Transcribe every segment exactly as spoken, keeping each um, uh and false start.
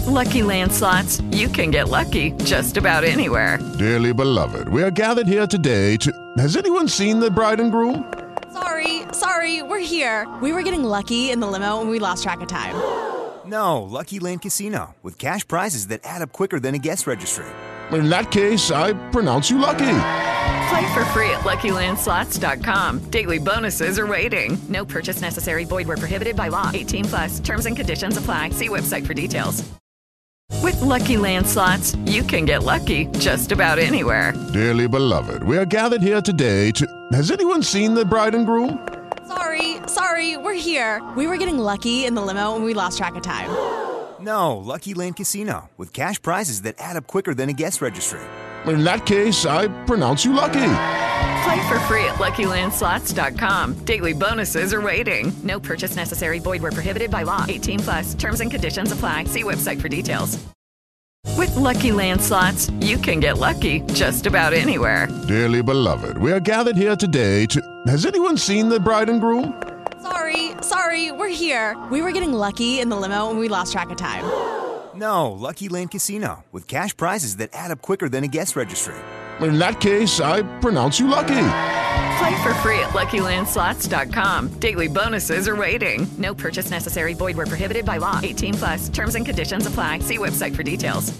With Lucky Land Slots, you can get lucky just about anywhere. Dearly beloved, we are gathered here today to... Has anyone seen the bride and groom? Sorry, sorry, we're here. We were getting lucky in the limo and we lost track of time. No, Lucky Land Casino, with cash prizes that add up quicker than a guest registry. In that case, I pronounce you lucky. Play for free at Lucky Land Slots dot com. Daily bonuses are waiting. No purchase necessary. Void where prohibited by law. eighteen plus. Terms and conditions apply. See website for details. With Lucky Land Slots, you can get lucky just about anywhere. Dearly beloved, we are gathered here today to... Has anyone seen the bride and groom? Sorry, sorry, we're here. We were getting lucky in the limo and we lost track of time. No, Lucky Land Casino, with cash prizes that add up quicker than a guest registry. In that case, I pronounce you lucky. Play for free at Lucky Land Slots dot com. Daily bonuses are waiting. No purchase necessary. Void where prohibited by law. eighteen plus. Terms and conditions apply. See website for details. With Lucky Land Slots, you can get lucky just about anywhere. Dearly beloved, we are gathered here today to... Has anyone seen the bride and groom? Sorry, sorry, we're here. We were getting lucky in the limo and we lost track of time. No, Lucky Land Casino, with cash prizes that add up quicker than a guest registry. In that case, I pronounce you lucky. Play for free at Lucky Land Slots dot com. Daily bonuses are waiting. No purchase necessary. Void where prohibited by law. eighteen plus. Terms and conditions apply. See website for details.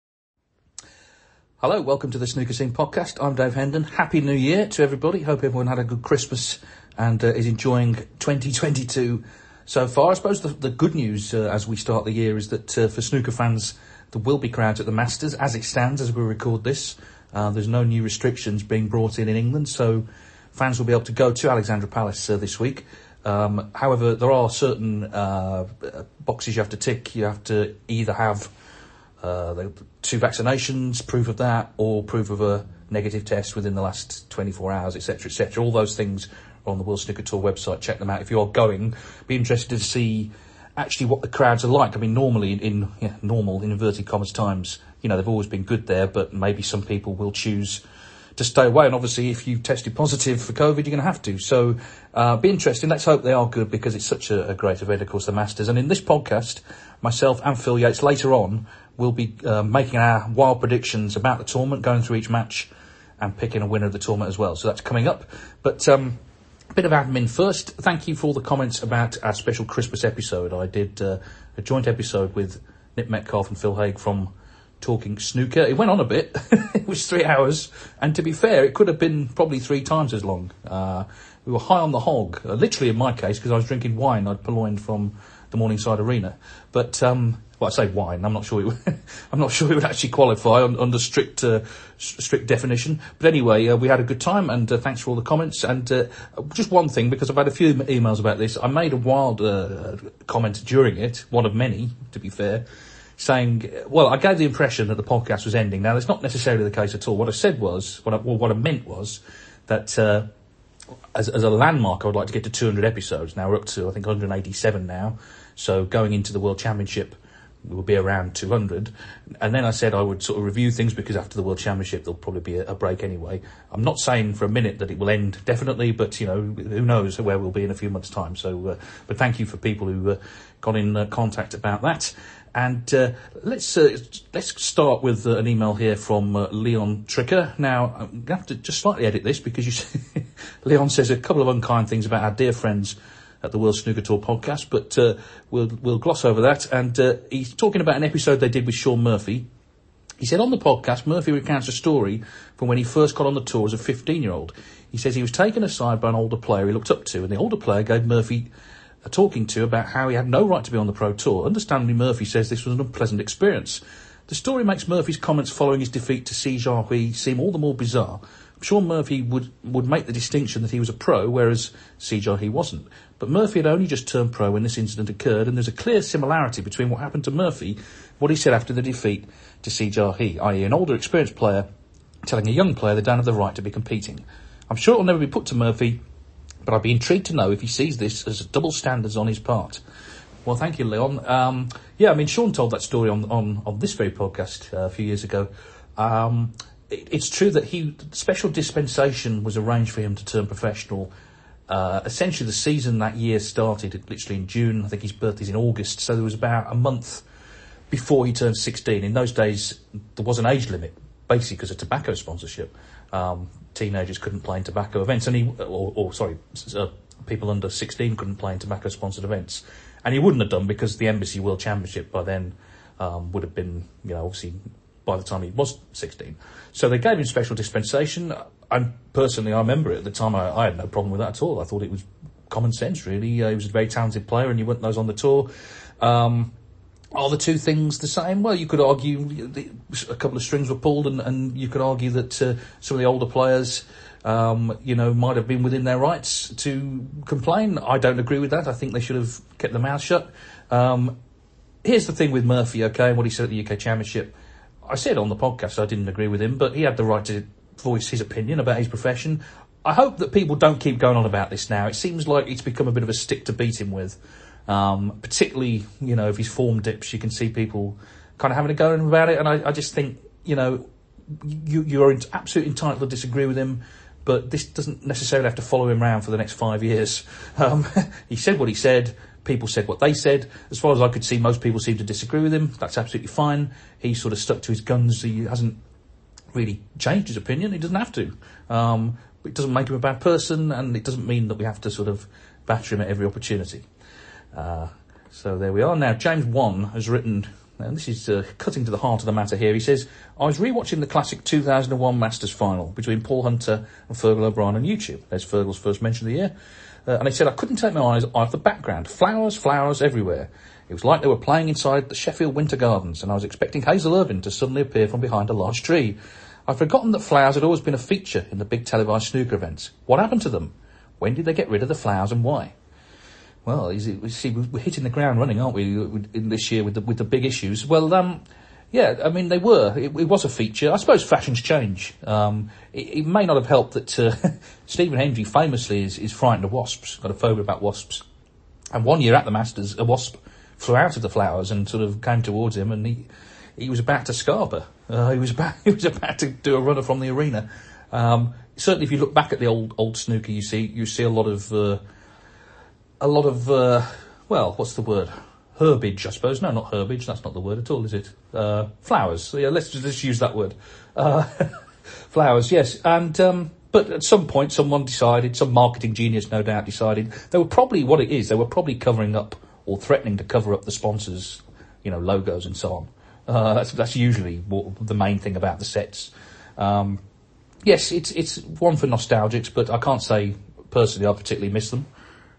Hello, welcome to the Snooker Scene podcast. I'm Dave Hendon. Happy New Year to everybody. Hope everyone had a good Christmas and uh, is enjoying twenty twenty-two so far. I suppose the, the good news uh, as we start the year is that uh, for snooker fans, there will be crowds at the Masters as it stands as we record this. Uh, there's no new restrictions being brought in in England, so fans will be able to go to Alexandra Palace uh, this week. Um, however, there are certain uh, boxes you have to tick. You have to either have uh, the two vaccinations, proof of that, or proof of a negative test within the last twenty-four hours, et cetera, et cetera. All those things are on the World Snooker Tour website. Check them out if you are going. Be interested to see actually what the crowds are like. I mean, normally in, in yeah, normal, in inverted commas, times, you know, they've always been good there, but maybe some people will choose to stay away. And obviously, if you tested positive for COVID, you're going to have to. So, uh, be interesting. Let's hope they are good because it's such a, a great event, of course, the Masters. And in this podcast, myself and Phil Yates later on will be uh, making our wild predictions about the tournament, going through each match and picking a winner of the tournament as well. So that's coming up. But um, a bit of admin first. Thank you for all the comments about our special Christmas episode. I did uh, a joint episode with Nick Metcalf and Phil Haig from Talking Snooker. It went on a bit. It was three hours. And to be fair, it could have been probably three times as long. Uh, we were high on the hog, uh, literally in my case, because I was drinking wine I'd purloined from the Morningside Arena. But, um, well, I say wine. I'm not sure it would, I'm not sure it would actually qualify on, under strict, uh, strict definition. But anyway, uh, we had a good time, and uh, thanks for all the comments. And uh, just one thing, because I've had a few emails about this. I made a wild uh, comment during it, one of many, to be fair, saying, well, I gave the impression that the podcast was ending. Now, that's not necessarily the case at all. What I said was, what I, well, what I meant was that uh, as, as a landmark, I would like to get to two hundred episodes. Now, we're up to, I think, one hundred eighty-seven now. So going into the World Championship, we will be around two hundred. And then I said I would sort of review things because after the World Championship, there'll probably be a, a break anyway. I'm not saying for a minute that it will end definitely, but, you know, who knows where we'll be in a few months' time. So, uh, but thank you for people who uh, got in uh, contact about that. And uh, let's uh, let's start with uh, an email here from uh, Leon Tricker. Now, I'm going to have to just slightly edit this because you see, Leon says a couple of unkind things about our dear friends at the World Snooker Tour podcast, but uh, we'll we'll gloss over that. And uh, he's talking about an episode they did with Shaun Murphy. He said on the podcast, Murphy recounts a story from when he first got on the tour as a fifteen-year-old. He says he was taken aside by an older player he looked up to, and the older player gave Murphy a talking to about how he had no right to be on the Pro Tour. Understandably, Murphy says this was an unpleasant experience. The story makes Murphy's comments following his defeat to Si Jiahui seem all the more bizarre. Shaun Murphy would, would make the distinction that he was a pro, whereas Si Jiahui wasn't. But Murphy had only just turned pro when this incident occurred, and there's a clear similarity between what happened to Murphy and what he said after the defeat to Si Jiahui, that is an older, experienced player telling a young player they don't have the right to be competing. I'm sure it will never be put to Murphy, but I'd be intrigued to know if he sees this as double standards on his part. Well, thank you, Leon. Um, yeah, I mean, Shaun told that story on, on, on this very podcast uh, a few years ago. Um, it, it's true that he special dispensation was arranged for him to turn professional. Uh, essentially, the season that year started literally in June. I think his birthday's in August, so there was about a month before he turned sixteen. In those days, there was an age limit, basically because of tobacco sponsorship. Um, teenagers couldn't play in tobacco events, and he, or, or sorry, uh, people under sixteen couldn't play in tobacco-sponsored events. And he wouldn't have done because the Embassy World Championship by then um, would have been, you know, obviously by the time he was sixteen. So they gave him special dispensation. And personally, I remember it at the time. I, I had no problem with that at all. I thought it was common sense, really. Uh, he was a very talented player, and you want those on the tour. Um, are the two things the same? Well, you could argue the, a couple of strings were pulled, and, and you could argue that uh, some of the older players, um, you know, might have been within their rights to complain. I don't agree with that. I think they should have kept their mouth shut. Um, here's the thing with Murphy, okay, and what he said at the U K Championship. I said on the podcast I didn't agree with him, but he had the right to voice his opinion about his profession. I hope that people don't keep going on about this now. It seems like it's become a bit of a stick to beat him with. Um, particularly, you know, if his form dips, you can see people kind of having a go at him about it. And I, I just think, you know, you, you are absolutely entitled to disagree with him, but this doesn't necessarily have to follow him around for the next five years. Um, he said what he said. People said what they said. As far as I could see, most people seem to disagree with him. That's absolutely fine. He sort of stuck to his guns. He hasn't really changed his opinion. He doesn't have to. Um, it doesn't make him a bad person, and it doesn't mean that we have to sort of batter him at every opportunity. Uh, so there we are. Now, James Wan has written, and this is uh, cutting to the heart of the matter here. He says, I was rewatching the classic two thousand one Masters final between Paul Hunter and Fergal O'Brien on YouTube. There's Fergal's first mention of the year. Uh, and he said, I couldn't take my eyes off the background. Flowers, flowers everywhere. It was like they were playing inside the Sheffield Winter Gardens, and I was expecting Hazel Irvine to suddenly appear from behind a large tree. I'd forgotten that flowers had always been a feature in the big televised snooker events. What happened to them? When did they get rid of the flowers, and why? Well, is it, see, we're hitting the ground running, aren't we, in this year with the with the big issues? Well, um, yeah, I mean, they were. It, it was a feature. I suppose fashions change. Um, it, it may not have helped that uh, Stephen Hendry famously is, is frightened of wasps, got a phobia about wasps. And one year at the Masters, a wasp flew out of the flowers and sort of came towards him, and he he was about to scarp her. Uh, he was about he was about to do a runner from the arena. Um, certainly, if you look back at the old old snooker, you see you see a lot of. Uh, A lot of, uh, well, what's the word? Herbage, I suppose. No, not herbage. That's not the word at all, is it? Uh, flowers. So, yeah, let's just use that word. Uh, flowers, yes. And, um, but at some point, someone decided, some marketing genius, no doubt, decided they were probably, what it is, they were probably covering up or threatening to cover up the sponsors, you know, logos and so on. Uh, that's, that's usually what, the main thing about the sets. Um, yes, it's, it's one for nostalgics, but I can't say personally I particularly miss them.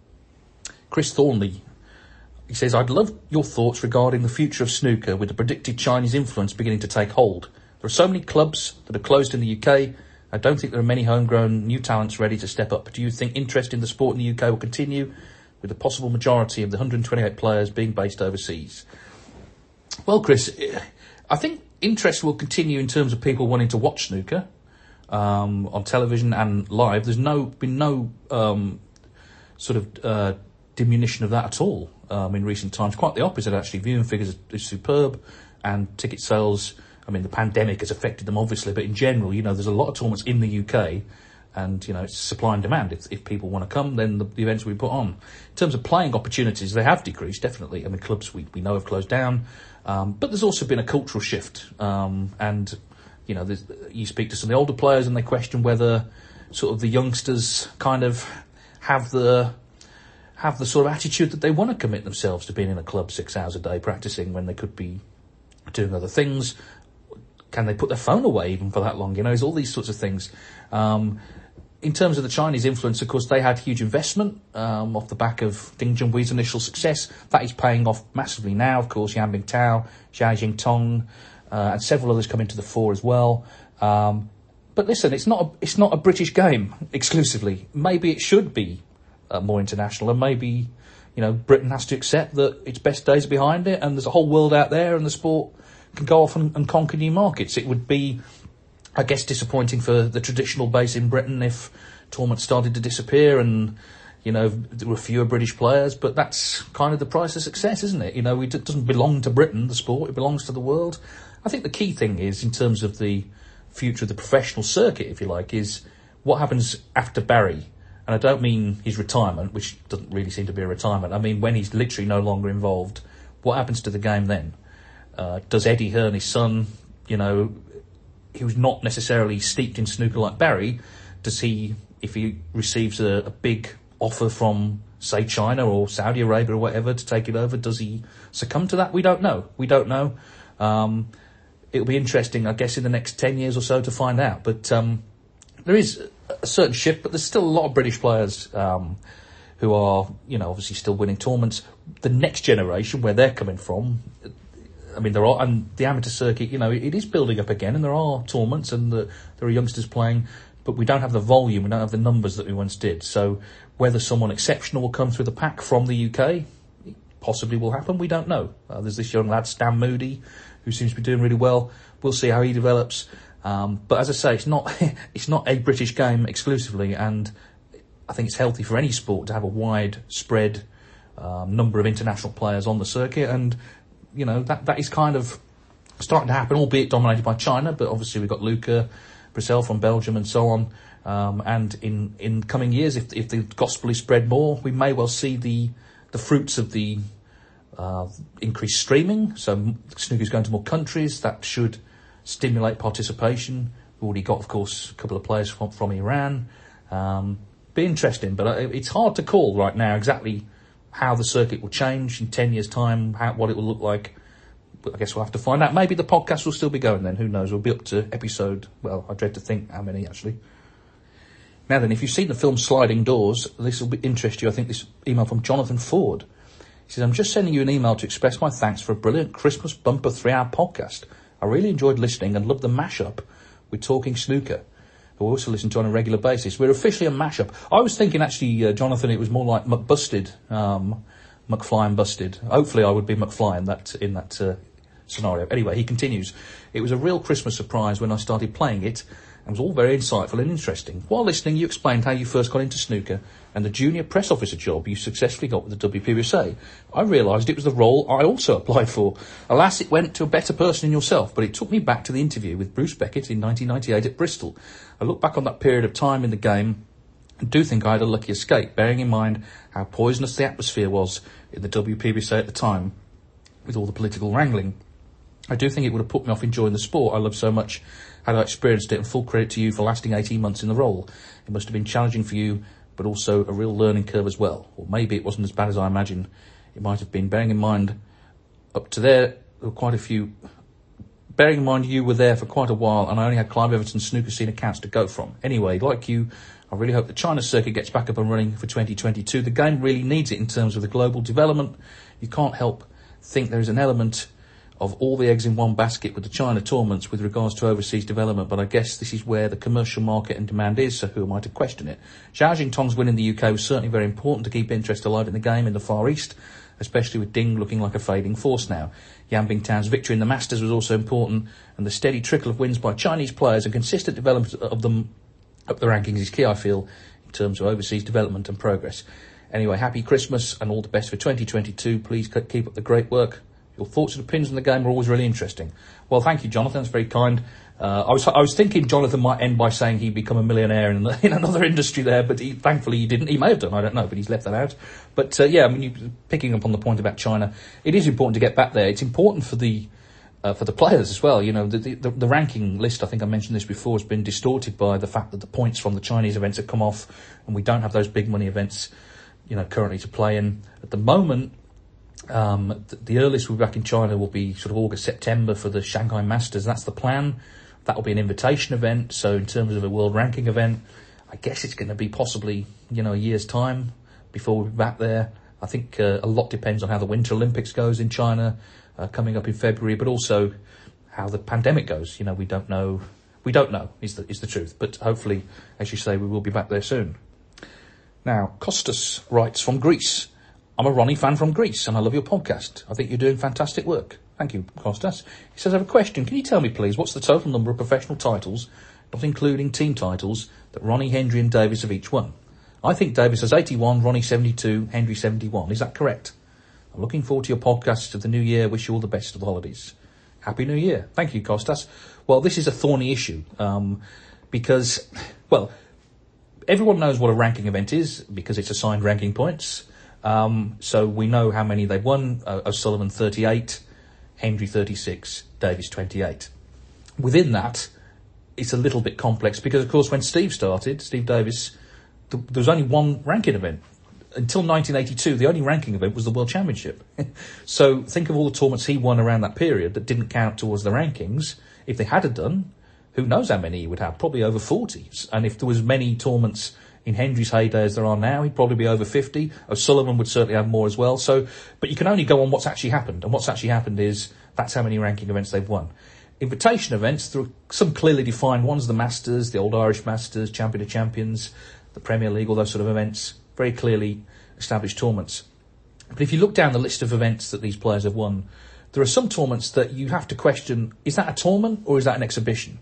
Chris Thornley, he says, I'd love your thoughts regarding the future of snooker with the predicted Chinese influence beginning to take hold. There are so many clubs that are closed in the U K. I don't think there are many homegrown new talents ready to step up. Do you think interest in the sport in the U K will continue with the possible majority of the one hundred twenty-eight players being based overseas? Well, Chris, I think interest will continue in terms of people wanting to watch snooker um, on television and live. There's no been no um, sort of... Uh, diminution of that at all um, in recent times. Quite the opposite, actually. Viewing figures are, are superb, and ticket sales, I mean, the pandemic has affected them, obviously, but in general, you know, there's a lot of tournaments in the U K, and, you know, it's supply and demand. If, if people want to come, then the, the events will be put on. In terms of playing opportunities, they have decreased, definitely. I mean, clubs we, we know have closed down, um, but there's also been a cultural shift, um, and, you know, you speak to some of the older players and they question whether sort of the youngsters kind of have the have the sort of attitude that they want to commit themselves to being in a club six hours a day practicing when they could be doing other things. Can they put their phone away even for that long? You know, it's all these sorts of things. Um, in terms of the Chinese influence, of course, they had huge investment um, off the back of Ding Junhui's initial success. That is paying off massively now. Of course, Yan Bingtao, Zhao Jingtong, uh, and several others come into the fore as well. Um, but listen, it's not a, it's not a British game exclusively. Maybe it should be Uh, more international, and maybe, you know, Britain has to accept that its best days are behind it, and there's a whole world out there, and the sport can go off and, and conquer new markets. It would be, I guess, disappointing for the traditional base in Britain if tournaments started to disappear and, you know, there were fewer British players, but that's kind of the price of success, isn't it? You know, it doesn't belong to Britain, the sport, it belongs to the world. I think the key thing is, in terms of the future of the professional circuit, if you like, is what happens after Barry. And I don't mean his retirement, which doesn't really seem to be a retirement. I mean when he's literally no longer involved. What happens to the game then? Uh, does Eddie Hearn, his son, you know, who's not necessarily steeped in snooker like Barry, does he, if he receives a, a big offer from, say, China or Saudi Arabia or whatever to take it over, does he succumb to that? We don't know. We don't know. Um, it'll be interesting, I guess, in the next ten years or so to find out. But um, there is a certain shift, but there's still a lot of British players um, who are, you know, obviously still winning tournaments. The next generation, where they're coming from, I mean, there are, and the amateur circuit, you know, it is building up again, and there are tournaments, and the, there are youngsters playing, but we don't have the volume, we don't have the numbers that we once did. So whether someone exceptional will come through the pack from the U K, possibly will happen, we don't know. Uh, there's this young lad, Stan Moody, who seems to be doing really well. We'll see how he develops. Um, but as I say, it's not it's not a British game exclusively, and I think it's healthy for any sport to have a wide spread um, number of international players on the circuit, and you know that that is kind of starting to happen, albeit dominated by China. But obviously we've got Luca Brissell from Belgium and so on. Um, and in, in coming years, if if the gospel is spread more, we may well see the the fruits of the uh, increased streaming. So snooker's going to more countries. That should stimulate participation. We've already got, of course, a couple of players from, from Iran. Um, be interesting, but it's hard to call right now exactly how the circuit will change in ten years' time, how, what it will look like. But I guess we'll have to find out. Maybe the podcast will still be going then. Who knows? We'll be up to episode, well, I dread to think how many, actually. Now then, if you've seen the film Sliding Doors, this will be, interest you. I think this email from Jonathan Ford. He says, I'm just sending you an email to express my thanks for a brilliant Christmas bumper three-hour podcast. I really enjoyed listening and loved the mashup with Talking Snooker, who I also listen to on a regular basis. We're officially a mashup. I was thinking, actually, uh, Jonathan, it was more like McBusted, um, McFly and Busted. Hopefully I would be McFly in that, in that uh, scenario. Anyway, he continues. It was a real Christmas surprise when I started playing it, and was all very insightful and interesting. While listening, you explained how you first got into snooker and the junior press officer job you successfully got with the W P B S A. I realised it was the role I also applied for. Alas, it went to a better person in yourself, but it took me back to the interview with Bruce Beckett in nineteen ninety-eight at Bristol. I look back on that period of time in the game and do think I had a lucky escape, bearing in mind how poisonous the atmosphere was in the W P B S A at the time, with all the political wrangling. I do think it would have put me off enjoying the sport I love so much had I experienced it, and full credit to you for lasting eighteen months in the role. It must have been challenging for you, but also a real learning curve as well. Or maybe it wasn't as bad as I imagine it might have been, bearing in mind up to there, there were quite a few... Bearing in mind you were there for quite a while, and I only had Clive Everton snooker scene accounts to go from. Anyway, like you, I really hope the China circuit gets back up and running for twenty twenty-two. The game really needs it in terms of the global development. You can't help think there is an element of all the eggs in one basket with the China tournaments with regards to overseas development, but I guess this is where the commercial market and demand is, so who am I to question it? Zhao Jingtong's win in the U K was certainly very important to keep interest alive in the game in the Far East, especially with Ding looking like a fading force now. Yan Bingtao's victory in the Masters was also important, and the steady trickle of wins by Chinese players and consistent development of them up the rankings is key, I feel, in terms of overseas development and progress. Anyway, happy Christmas and all the best for twenty twenty-two. Please keep up the great work. Your thoughts and opinions on the game are always really interesting. Well, thank you, Jonathan. That's very kind. Uh, I was I was thinking Jonathan might end by saying he'd become a millionaire in, in another industry there, but he, thankfully he didn't. He may have done, I don't know, but he's left that out. But uh, yeah, I mean, you, picking up on the point about China, it is important to get back there. It's important for the uh, for the players as well. You know, the, the the ranking list, I think I mentioned this before, has been distorted by the fact that the points from the Chinese events have come off, and we don't have those big money events, you know, currently to play in at the moment. Um, the, the earliest we'll be back in China will be sort of August, September for the Shanghai Masters. That's the plan. That will be an invitation event. So in terms of a world ranking event, I guess it's going to be possibly, you know, a year's time before we'll be back there. I think uh, a lot depends on how the Winter Olympics goes in China uh, coming up in February, but also how the pandemic goes. You know, we don't know. We don't know is the, is the truth. But hopefully, as you say, we will be back there soon. Now, Costas writes from Greece. I'm a Ronnie fan from Greece, and I love your podcast. I think you're doing fantastic work. Thank you, Costas. He says, I have a question. Can you tell me, please, what's the total number of professional titles, not including team titles, that Ronnie, Hendry and Davis have each won? I think Davis has eighty-one, Ronnie seventy-two, Hendry seventy-one. Is that correct? I'm looking forward to your podcast of the new year. Wish you all the best of the holidays. Happy New Year. Thank you, Costas. Well, this is a thorny issue, um, because, well, everyone knows what a ranking event is, because it's assigned ranking points. Um, so we know how many they've won. Uh, O'Sullivan thirty-eight, Hendry thirty-six, Davis twenty-eight. Within that, it's a little bit complex because, of course, when Steve started, Steve Davis, th- there was only one ranking event. Until nineteen eighty-two, the only ranking event was the World Championship. So think of all the tournaments he won around that period that didn't count towards the rankings. If they had done, who knows how many he would have? Probably over forty. And if there was many tournaments in Hendry's heyday as there are now, he'd probably be over fifty. O'Sullivan would certainly have more as well. So, but you can only go on what's actually happened. And what's actually happened is that's how many ranking events they've won. Invitation events, there are some clearly defined ones, the Masters, the Old Irish Masters, Champion of Champions, the Premier League, all those sort of events. Very clearly established tournaments. But if you look down the list of events that these players have won, there are some tournaments that you have to question, is that a tournament or is that an exhibition?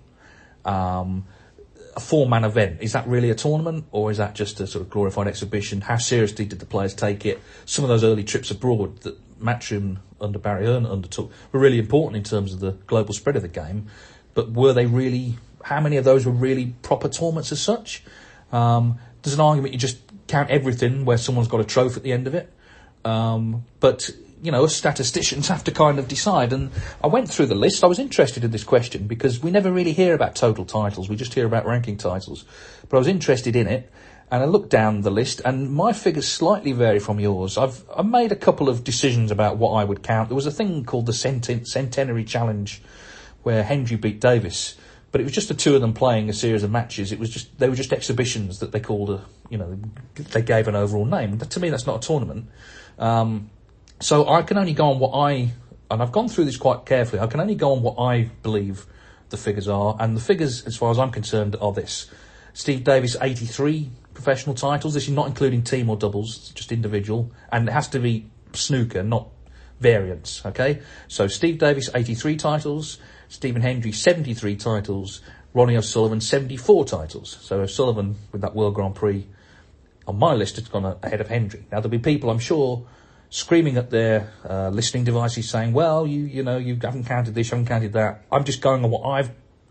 Um, a four-man event, is that really a tournament or is that just a sort of glorified exhibition? How seriously did the players take it? Some of those early trips abroad that Matchroom under Barry Hearn undertook were really important in terms of the global spread of the game, but were they really, how many of those were really proper tournaments as such? Um, there's an argument you just count everything where someone's got a trophy at the end of it. Um, but, you know, us statisticians have to kind of decide. And I went through the list. I was interested in this question because we never really hear about total titles. We just hear about ranking titles. But I was interested in it. And I looked down the list and my figures slightly vary from yours. I've, I've made a couple of decisions about what I would count. There was a thing called the Centen- Centenary Challenge where Hendry beat Davis. But it was just the two of them playing a series of matches. It was just, they were just exhibitions that they called a, you know, they gave an overall name. To me, that's not a tournament. Um, so I can only go on what I, and I've gone through this quite carefully, I can only go on what I believe the figures are. And the figures, as far as I'm concerned, are this. Steve Davis, eighty-three professional titles. This is not including team or doubles, just individual. And it has to be snooker, not variants, okay? So Steve Davis, eighty-three titles. Stephen Hendry, seventy-three titles. Ronnie O'Sullivan, seventy-four titles. So O'Sullivan, with that World Grand Prix, on my list, has gone ahead of Hendry. Now, there'll be people, I'm sure, screaming at their uh, listening devices saying, well, you you know, you haven't counted this, you haven't counted that. I'm just going on what I've,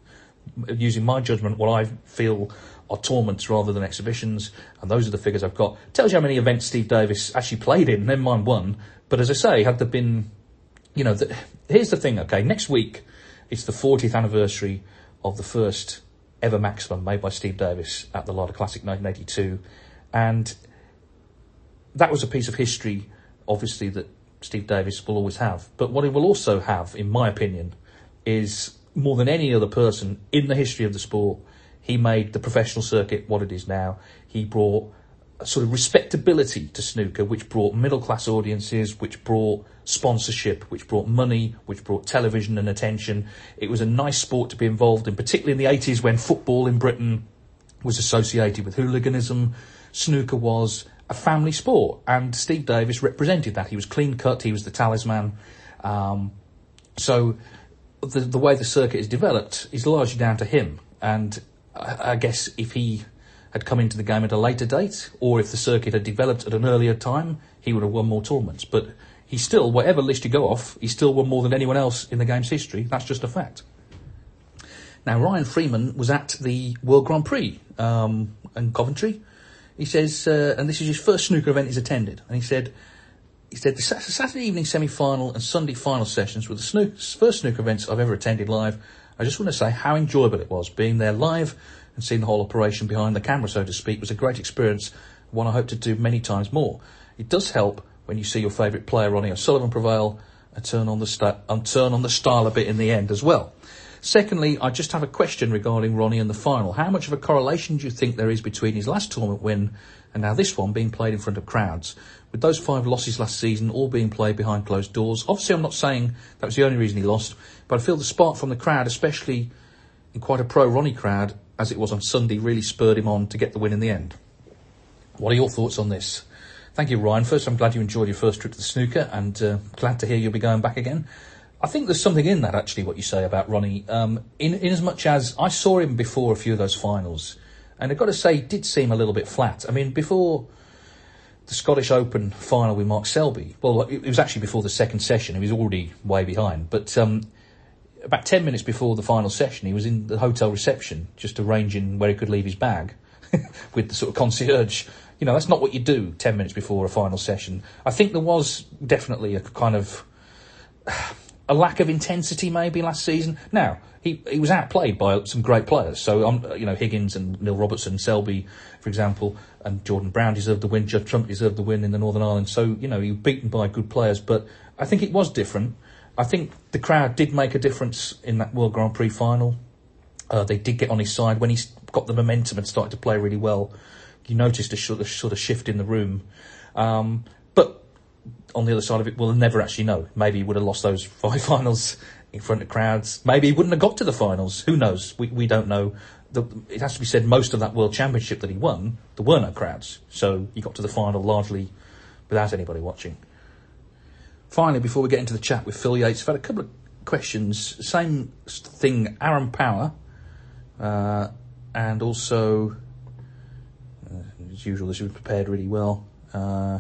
using my judgment, what I feel are tournaments rather than exhibitions, and those are the figures I've got. Tells you how many events Steve Davis actually played in, never mind one. But as I say, had there been, you know, the, here's the thing, okay, next week, it's the fortieth anniversary of the first ever maximum made by Steve Davis at the Larder Classic nineteen eighty-two. And that was a piece of history, obviously, that Steve Davis will always have. But what he will also have, in my opinion, is more than any other person in the history of the sport, he made the professional circuit what it is now. He brought a sort of respectability to snooker, which brought middle-class audiences, which brought sponsorship, which brought money, which brought television and attention. It was a nice sport to be involved in, particularly in the eighties when football in Britain was associated with hooliganism. Snooker was a family sport, and Steve Davis represented that. He was clean-cut, he was the talisman. Um, so the, the way the circuit is developed is largely down to him. And I, I guess if he had come into the game at a later date, or if the circuit had developed at an earlier time, he would have won more tournaments. But he still, whatever list you go off, he still won more than anyone else in the game's history. That's just a fact. Now, Ryan Freeman was at the World Grand Prix um, in Coventry. He says, uh, and this is his first snooker event he's attended, and he said, he said the Saturday evening semi-final and Sunday final sessions were the snook- first snooker events I've ever attended live. I just want to say how enjoyable it was. Being there live and seeing the whole operation behind the camera, so to speak, was a great experience, one I hope to do many times more. It does help when you see your favourite player, Ronnie O'Sullivan, prevail and turn on the sta- and turn on the style a bit in the end as well. Secondly, I just have a question regarding Ronnie and the final. How much of a correlation do you think there is between his last tournament win and now this one being played in front of crowds? With those five losses last season all being played behind closed doors. Obviously, I'm not saying that was the only reason he lost, but I feel the spark from the crowd, especially in quite a pro-Ronnie crowd, as it was on Sunday, really spurred him on to get the win in the end. What are your thoughts on this? Thank you, Ryan. First, I'm glad you enjoyed your first trip to the snooker, and uh, glad to hear you'll be going back again. I think there's something in that, actually, what you say about Ronnie. Um, in, in as much as I saw him before a few of those finals, and I've got to say, he did seem a little bit flat. I mean, before the Scottish Open final with Mark Selby, well, it was actually before the second session. He was already way behind. But um, about ten minutes before the final session, he was in the hotel reception, just arranging where he could leave his bag with the sort of concierge. You know, that's not what you do ten minutes before a final session. I think there was definitely a kind of a lack of intensity maybe last season. Now, he he was outplayed by some great players. So, um, you know, Higgins and Neil Robertson, Selby, for example, and Jordan Brown deserved the win. Judd Trump deserved the win in the Northern Ireland. So, you know, he was beaten by good players. But I think it was different. I think the crowd did make a difference in that World Grand Prix final. Uh, they did get on his side when he got the momentum and started to play really well. You noticed a sort of, sort of shift in the room. Um, but on the other side of it, we'll never actually know. Maybe he would have lost those five finals in front of crowds. Maybe he wouldn't have got to the finals. Who knows? We we don't know. The, it has to be said, most of that World Championship that he won, there were no crowds. So he got to the final largely without anybody watching. Finally, before we get into the chat with Phil Yates, I've had a couple of questions. Same thing, Aaron Power, uh, and also, uh, as usual, this was prepared really well. Uh,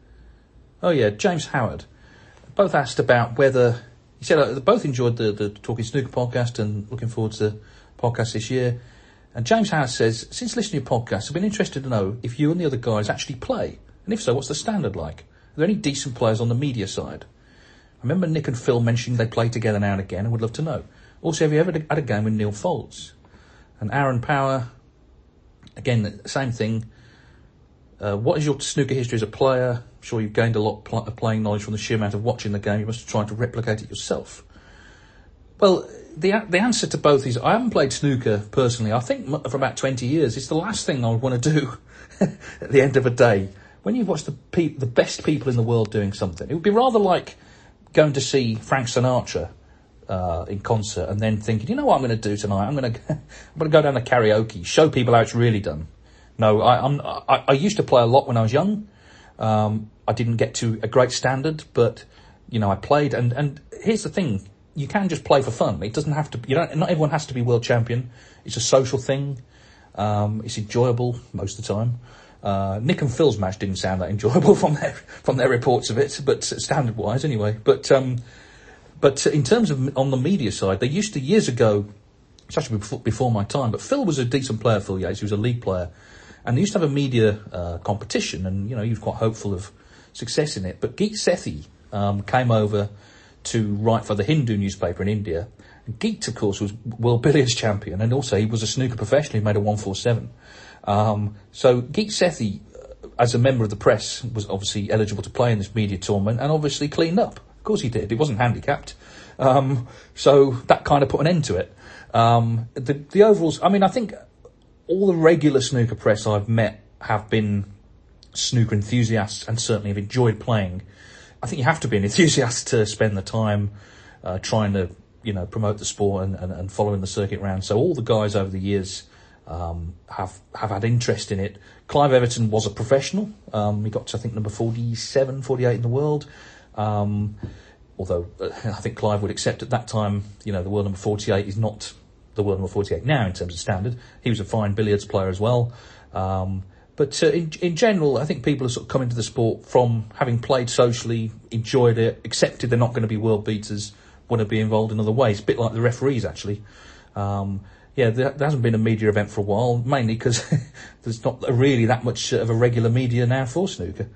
oh yeah, James Howard. Both asked about whether, he said uh, they both enjoyed the, the Talking Snooker podcast and looking forward to the podcast this year. And James Howard says, since listening to your podcast, I've been interested to know if you and the other guys actually play. And if so, what's the standard like? Are there any decent players on the media side? I remember Nick and Phil mentioning they play together now and again and would love to know. Also, have you ever had a game with Neil Foulds? And Aaron Power, again, same thing. Uh, what is your snooker history as a player? I'm sure you've gained a lot pl- of playing knowledge from the sheer amount of watching the game. You must have tried to replicate it yourself. Well, the the answer to both is I haven't played snooker personally, I think, for about twenty years. It's the last thing I would want to do at the end of a day. When you watch the pe- the best people in the world doing something, it would be rather like going to see Frank Sinatra uh, in concert and then thinking, you know what I'm going to do tonight? I'm going to I'm going to go down to karaoke, show people how it's really done. No, I, I'm, I, I used to play a lot when I was young. Um, I didn't get to a great standard, but you know I played. And, and here's the thing: you can just play for fun. It doesn't have to. You don't. Not everyone has to be world champion. It's a social thing. Um, it's enjoyable most of the time. Uh, Nick and Phil's match didn't sound that enjoyable from their from their reports of it, but standard wise anyway. But um, but in terms of on the media side, they used to years ago. It's actually before, before my time, but Phil was a decent player. Phil Yates, he was a league player. And they used to have a media uh, competition, and, you know, he was quite hopeful of success in it. But Geet Sethi um, came over to write for the Hindu newspaper in India. And Geet, of course, was world billiards champion, and also he was a snooker professional. He made a one forty-seven. Um, so Geet Sethi, as a member of the press, was obviously eligible to play in this media tournament, and obviously cleaned up. Of course he did. He wasn't handicapped. Um, so that kind of put an end to it. Um, the, the overalls, I mean, I think all the regular snooker press I've met have been snooker enthusiasts and certainly have enjoyed playing. I think you have to be an enthusiast to spend the time uh, trying to, you know, promote the sport and, and, and following the circuit round. So all the guys over the years um, have have had interest in it. Clive Everton was a professional. Um, he got to, I think, number forty-seven, forty-eight in the world. Um, although uh, I think Clive would accept at that time, you know, the world number forty-eight is not the world number forty-eight now in terms of standard. He was a fine billiards player as well. Um, but uh, in, in general, I think people are sort of coming to the sport from having played socially, enjoyed it, accepted they're not going to be world beaters, want to be involved in other ways. A bit like the referees, actually. Um, yeah, there, there hasn't been a media event for a while, mainly because there's not really that much of a regular media now for snooker.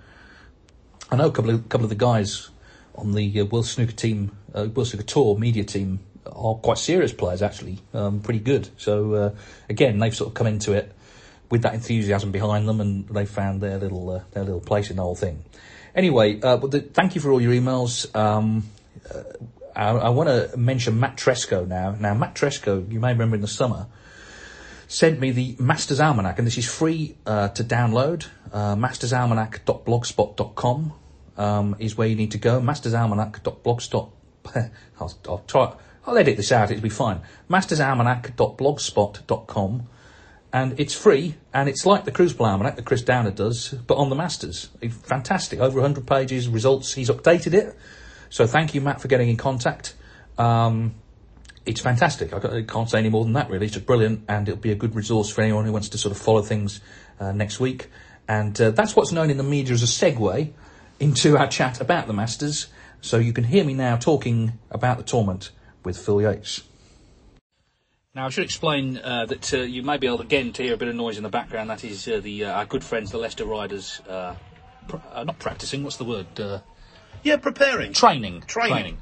I know a couple of, couple of the guys on the uh, World Snooker team, uh, World Snooker Tour media team, are quite serious players, actually, um, pretty good. So, uh, again, they've sort of come into it with that enthusiasm behind them, and they've found their little uh, their little place in the whole thing. Anyway, uh, but the, thank you for all your emails. Um, uh, I, I want to mention Matt Tresco now. Now, Matt Tresco, you may remember in the summer, sent me the Masters Almanac, and this is free uh, to download. Uh, masters almanac dot blogspot dot com um, is where you need to go. masters almanac dot blogspot I'll, I'll try... I'll edit this out, it'll be fine. masters almanac dot blogspot dot com, and it's free, and it's like the Crucible Almanac that Chris Downer does, but on the Masters. It's fantastic, over one hundred pages, results, he's updated it. So thank you, Matt, for getting in contact. Um, it's fantastic, I can't say any more than that, really. It's just brilliant, and it'll be a good resource for anyone who wants to sort of follow things uh, next week. And uh, that's what's known in the media as a segue into our chat about the Masters. So you can hear me now talking about the tournament with Phil Yates. Now, I should explain uh, that uh, you may be able, again, to hear a bit of noise in the background. That is uh, the uh, our good friends, the Leicester Riders, uh, pr- uh, not practising, what's the word? Uh, yeah, preparing. Training. Training. Training.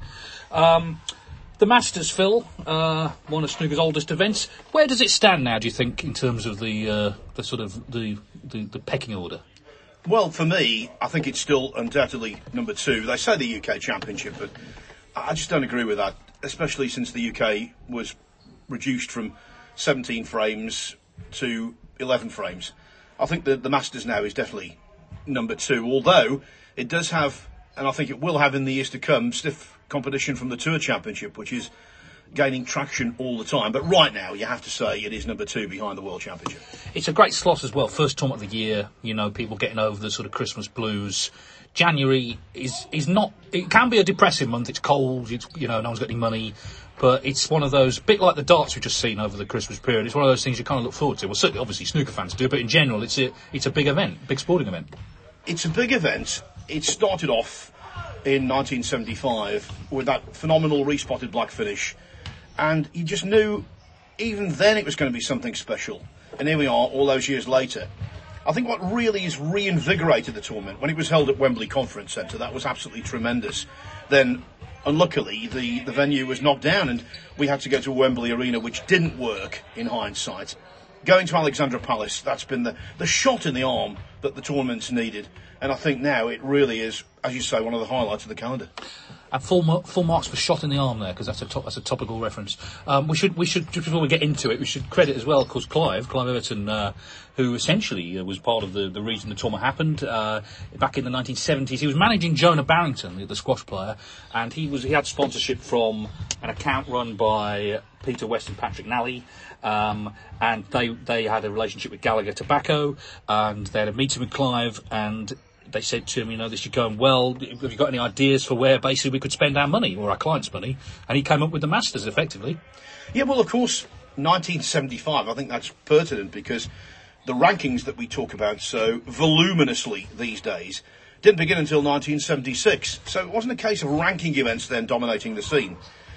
Um, the Masters, Phil, uh, one of snooker's oldest events. Where does it stand now, do you think, in terms of the uh, the sort of the, the, the pecking order? Well, for me, I think it's still undoubtedly number two. They say the U K Championship, but I just don't agree with that, especially since the U K was reduced from seventeen frames to eleven frames. I think that the Masters now is definitely number two, although it does have, and I think it will have in the years to come, stiff competition from the Tour Championship, which is gaining traction all the time. But right now, you have to say it is number two behind the World Championship. It's a great slot as well. First tournament of the year, you know, people getting over the sort of Christmas blues. January is is not, it can be a depressive month. It's cold, it's, you know, no one's got any money. But it's one of those, a bit like the darts we've just seen over the Christmas period, it's one of those things you kind of look forward to. Well, certainly, obviously, snooker fans do, but in general, it's a, it's a big event, big sporting event. It's a big event. It started off in nineteen seventy-five with that phenomenal respotted black finish. And you just knew, even then, it was going to be something special. And here we are, all those years later. I think what really has reinvigorated the tournament, when it was held at Wembley Conference Centre, that was absolutely tremendous. Then, unluckily, the, the venue was knocked down and we had to go to Wembley Arena, which didn't work in hindsight. Going to Alexandra Palace, that's been the, the shot in the arm that the tournament's needed. And I think now it really is, as you say, one of the highlights of the calendar. And full, mar- full marks for shot in the arm there, because that's a to- that's a topical reference. Um, we should we should just before we get into it, we should credit as well, of course, Clive Clive Everton, uh, who essentially uh, was part of the, the reason the tournament happened uh, back in the nineteen seventies. He was managing Jonah Barrington, the, the squash player, and he was he had sponsorship from an account run by Peter West and Patrick Nally. Um, and they they had a relationship with Gallagher Tobacco, and they had a meeting with Clive, and they said to him, you know, this is going well, have you got any ideas for where basically we could spend our money, or our clients' money? And he came up with the Masters, effectively. Yeah, well, of course, nineteen seventy-five, I think that's pertinent, because the rankings that we talk about so voluminously these days didn't begin until nineteen seventy-six. So it wasn't a case of ranking events then dominating the scene.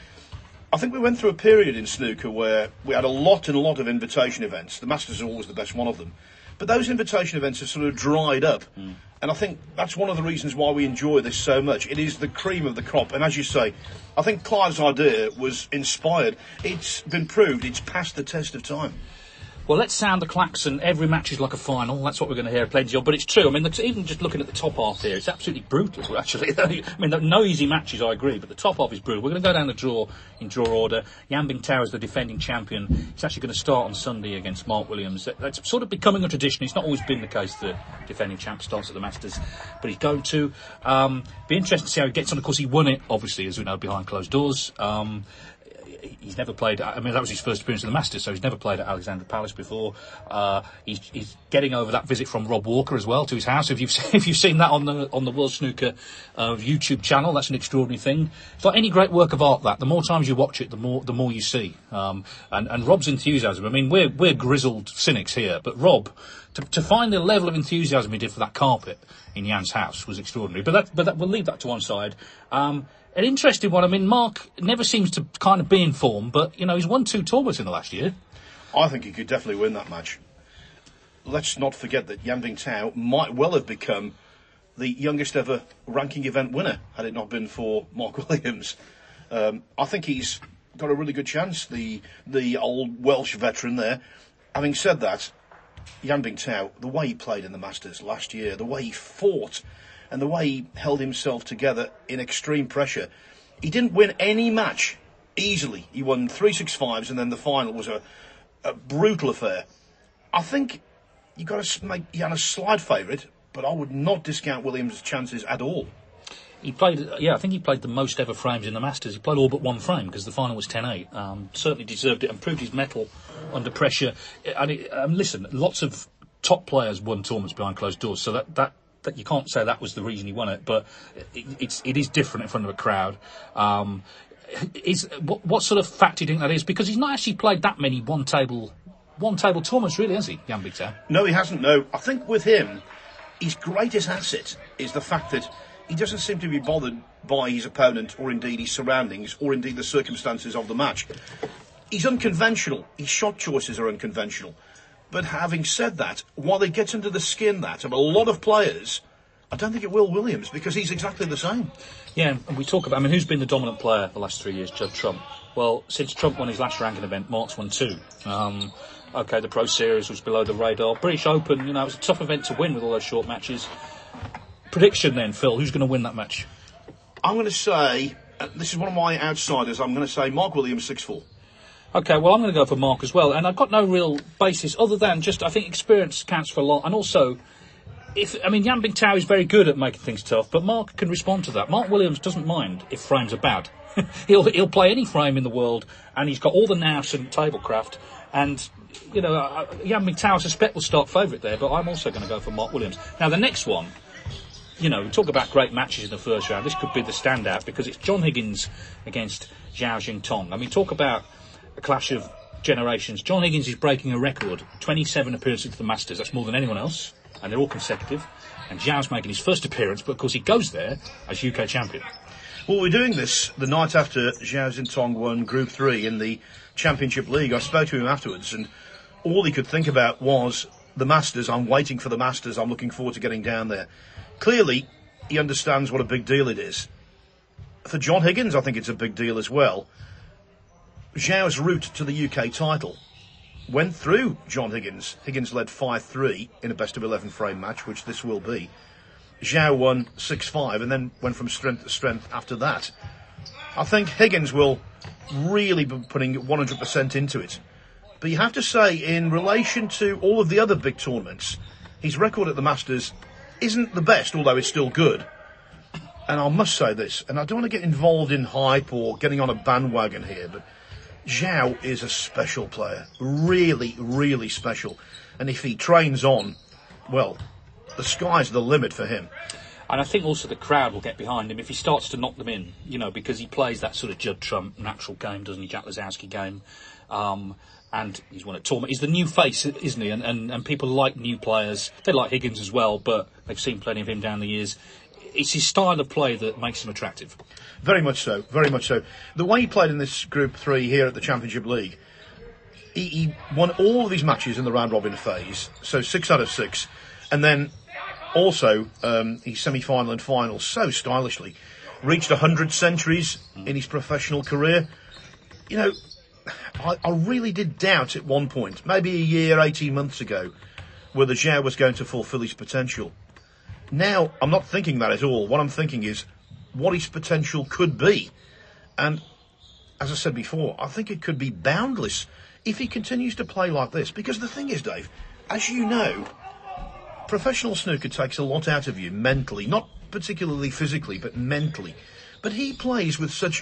I think we went through a period in snooker where we had a lot and a lot of invitation events. The Masters are always the best one of them. But those invitation events have sort of dried up. Mm. And I think that's one of the reasons why we enjoy this so much. It is the cream of the crop. And as you say, I think Clive's idea was inspired. It's been proved. It's passed the test of time. Well, let's sound the klaxon. Every match is like a final. That's what we're going to hear plenty of. But it's true. I mean, the, even just looking at the top half here, it's absolutely brutal, actually. I mean, no easy matches, I agree, but the top half is brutal. We're going to go down the draw in draw order. Yan Bingtao is the defending champion. He's actually going to start on Sunday against Mark Williams. That's sort of becoming a tradition. It's not always been the case that defending champ starts at the Masters, but he's going to. Um, be interesting to see how he gets on. Of course, he won it, obviously, as we know, behind closed doors. Um, He's never played, I mean, that was his first appearance in the Masters, so he's never played at Alexandra Palace before. Uh, he's, he's getting over that visit from Rob Walker as well to his house. If you've, if you've seen that on the on the World Snooker uh, YouTube channel, that's an extraordinary thing. It's like any great work of art, that. The more times you watch it, the more the more you see. Um, and, and Rob's enthusiasm, I mean, we're, we're grizzled cynics here, but Rob, to, to find the level of enthusiasm he did for that carpet in Jan's house was extraordinary. But that, but that, we'll leave that to one side. Um, An interesting one. I mean, Mark never seems to kind of be in form, but, you know, he's won two tournaments in the last year. I think he could definitely win that match. Let's not forget that Yan Bingtao might well have become the youngest ever ranking event winner, had it not been for Mark Williams. Um, I think he's got a really good chance, the the old Welsh veteran there. Having said that, Yan Bingtao, the way he played in the Masters last year, the way he fought, and the way he held himself together in extreme pressure. He didn't win any match easily. He won three six fives, and then the final was a, a brutal affair. I think you've got to make Yan a slight favourite, but I would not discount Williams' chances at all. He played, yeah, I think he played the most ever frames in the Masters. He played all but one frame because the final was ten eight. Um, certainly deserved it and proved his mettle under pressure. And it, um, listen, lots of top players won tournaments behind closed doors, so that... that that you can't say that was the reason he won it, but it, it's it is different in front of a crowd. Um, is what, what sort of fact do you think that is? Because he's not actually played that many one table one table tournaments, really, has he, Yan Bingtao? No, he hasn't. No, I think with him, his greatest asset is the fact that he doesn't seem to be bothered by his opponent, or indeed his surroundings, or indeed the circumstances of the match. He's unconventional. His shot choices are unconventional. But having said that, while it gets under the skin that of a lot of players, I don't think it will Williams, because he's exactly the same. Yeah, and we talk about, I mean, who's been the dominant player the last three years? Judd Trump. Well, since Trump won his last ranking event, Mark's won two. Um, OK, the Pro Series was below the radar. British Open, you know, it was a tough event to win with all those short matches. Prediction then, Phil, who's going to win that match? I'm going to say, uh, this is one of my outsiders, I'm going to say Mark Williams six four. OK, well, I'm going to go for Mark as well. And I've got no real basis other than just, I think experience counts for a lot. And also, if I mean, Yan Bingtao is very good at making things tough, but Mark can respond to that. Mark Williams doesn't mind if frames are bad. he'll he'll play any frame in the world, and he's got all the nous and tablecraft. And, you know, uh, Yan Bingtao, I suspect, will start favourite there, but I'm also going to go for Mark Williams. Now, the next one, you know, we talk about great matches in the first round. This could be the standout because it's John Higgins against Zhao Jingtong. I mean, talk about a clash of generations. John Higgins is breaking a record, twenty-seven appearances to the Masters. That's more than anyone else, and they're all consecutive. And Zhao's making his first appearance, but of course he goes there as U K champion. Well, we're doing this the night after Zhao Jingtong won Group three in the Championship League. I spoke to him afterwards, and all he could think about was the Masters. I'm waiting for the Masters. I'm looking forward to getting down there. Clearly, he understands what a big deal it is. For John Higgins, I think it's a big deal as well. Zhao's route to the U K title went through John Higgins. Higgins led five three in a best of eleven frame match, which this will be. Zhao won six five and then went from strength to strength after that. I think Higgins will really be putting one hundred percent into it. But you have to say, in relation to all of the other big tournaments, his record at the Masters isn't the best, although it's still good. And I must say this, and I don't want to get involved in hype or getting on a bandwagon here, but Zhao is a special player. Really, really special. And if he trains on, well, the sky's the limit for him. And I think also the crowd will get behind him if he starts to knock them in, you know, because he plays that sort of Judd Trump natural game, doesn't he, Jack Lazowski game. Um, and he's won a tournament. He's the new face, isn't he? And, and, and people like new players. They like Higgins as well, but they've seen plenty of him down the years. It's his style of play that makes him attractive. Very much so, very much so. The way he played in this Group three here at the Championship League, he, he won all of his matches in the round-robin phase, so six out of six. And then also, um, his semi-final and final, so stylishly, reached one hundred centuries in his professional career. You know, I, I really did doubt at one point, maybe a year, eighteen months ago, whether Zhao was going to fulfil his potential. Now, I'm not thinking that at all. What I'm thinking is what his potential could be. And, as I said before, I think it could be boundless if he continues to play like this. Because the thing is, Dave, as you know, professional snooker takes a lot out of you mentally, not particularly physically, but mentally. But he plays with such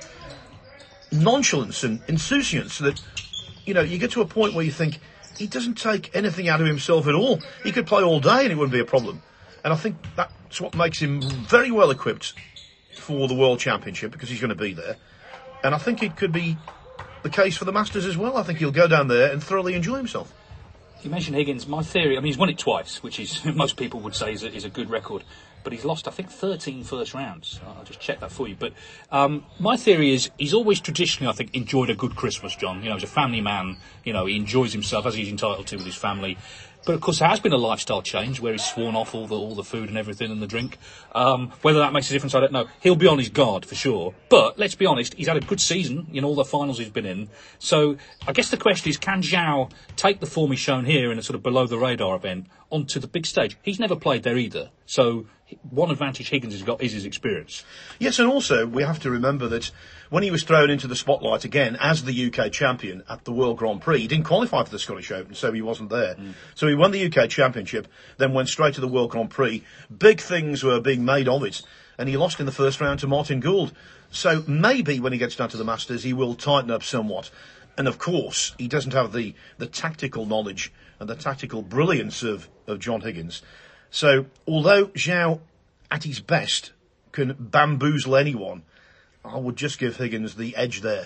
nonchalance and insouciance that, you know, you get to a point where you think he doesn't take anything out of himself at all. He could play all day and it wouldn't be a problem. And I think that's what makes him very well equipped for the World Championship, because he's going to be there. And I think it could be the case for the Masters as well. I think he'll go down there and thoroughly enjoy himself. You mentioned Higgins. My theory, I mean, he's won it twice, which is most people would say is a, is a good record. But he's lost, I think, thirteen first rounds. I'll just check that for you. But um, my theory is he's always traditionally, I think, enjoyed a good Christmas, John. You know, he's a family man. You know, he enjoys himself, as he's entitled to, with his family. But, of course, there has been a lifestyle change where he's sworn off all the all the food and everything and the drink. Um, whether that makes a difference, I don't know. He'll be on his guard, for sure. But, let's be honest, he's had a good season in all the finals he's been in. So, I guess the question is, can Zhao take the form he's shown here in a sort of below-the-radar event onto the big stage? He's never played there either. So, one advantage Higgins has got is his experience. Yes, and also, we have to remember that when he was thrown into the spotlight again as the U K champion at the World Grand Prix, he didn't qualify for the Scottish Open, so he wasn't there. Mm. So he won the U K Championship, then went straight to the World Grand Prix. Big things were being made of it, and he lost in the first round to Martin Gould. So maybe when he gets down to the Masters, he will tighten up somewhat. And of course, he doesn't have the, the tactical knowledge and the tactical brilliance of, of John Higgins. So, although Zhao, at his best, can bamboozle anyone, I would just give Higgins the edge there.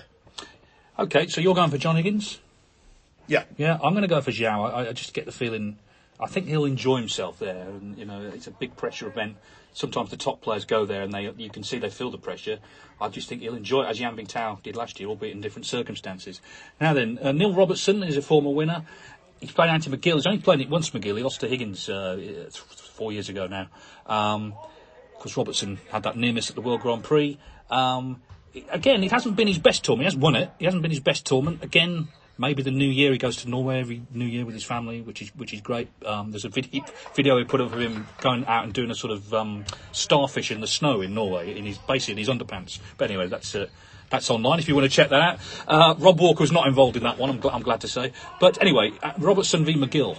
OK, so you're going for John Higgins? Yeah. Yeah, I'm going to go for Zhao. I, I just get the feeling, I think he'll enjoy himself there. And, you know, it's a big pressure event. Sometimes the top players go there and they you can see they feel the pressure. I just think he'll enjoy it, as Yan Bingtao did last year, albeit in different circumstances. Now then, uh, Neil Robertson is a former winner. He's played Ante McGill. He's only played it once, McGill. He lost to Higgins uh, four years ago now. Um, of course, Robertson had that near miss at the World Grand Prix. Um, again, it hasn't been his best tournament. He hasn't won it. It hasn't been his best tournament. Again, maybe the new year he goes to Norway every New Year with his family, which is which is great. Um, there's a vid- video he put up of him going out and doing a sort of um, starfish in the snow in Norway, in his basically in his underpants. But anyway, that's uh, that's online if you want to check that out. Uh, Rob Walker was not involved in that one, I'm, gl- I'm glad to say. But anyway, uh, Robertson v McGill.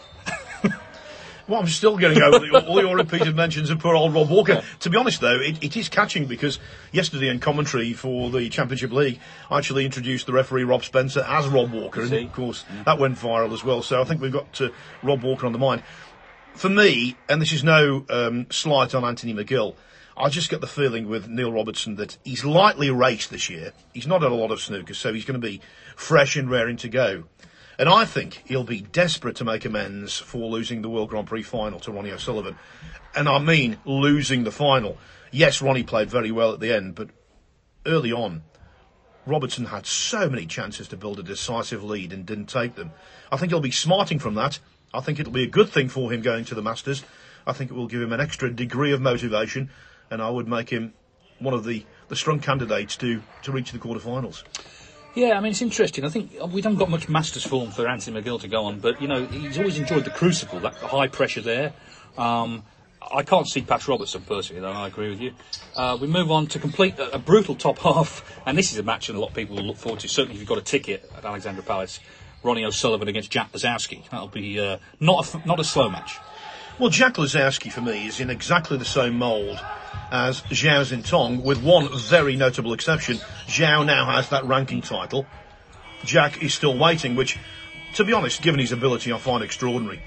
Well, I'm still getting over the, all your repeated mentions of poor old Rob Walker. Yeah. To be honest, though, it, it is catching because yesterday in commentary for the Championship League, I actually introduced the referee Rob Spencer as Rob Walker, and of course mm. that went viral as well. So I think we've got uh, Rob Walker on the mind. For me, and this is no um, slight on Anthony McGill, I just get the feeling with Neil Robertson that he's lightly raced this year. He's not had a lot of snooker, so he's going to be fresh and raring to go. And I think he'll be desperate to make amends for losing the World Grand Prix final to Ronnie O'Sullivan. And I mean losing the final. Yes, Ronnie played very well at the end, but early on, Robertson had so many chances to build a decisive lead and didn't take them. I think he'll be smarting from that. I think it'll be a good thing for him going to the Masters. I think it will give him an extra degree of motivation, and I would make him one of the, the strong candidates to, to reach the quarterfinals. Yeah, I mean, it's interesting. I think we haven't got much Masters form for Anthony McGill to go on, but, you know, he's always enjoyed the crucible, that high pressure there. Um, I can't see Pat Robertson personally, though, I agree with you. Uh, we move on to complete a, a brutal top half, and this is a match that a lot of people will look forward to, certainly if you've got a ticket at Alexandra Palace. Ronnie O'Sullivan against Jack Lazowski. That'll be uh, not, a, not a slow match. Well, Jack Lazowski, for me, is in exactly the same mould as Zhao Xintong, with one very notable exception. Zhao now has that ranking title. Jack is still waiting, which, to be honest, given his ability, I find extraordinary.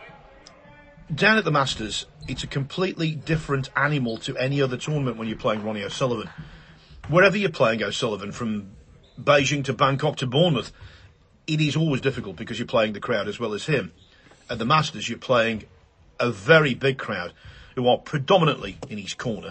Down at the Masters, it's a completely different animal to any other tournament when you're playing Ronnie O'Sullivan. Wherever you're playing O'Sullivan, from Beijing to Bangkok to Bournemouth, it is always difficult because you're playing the crowd as well as him. At the Masters, you're playing a very big crowd who are predominantly in his corner.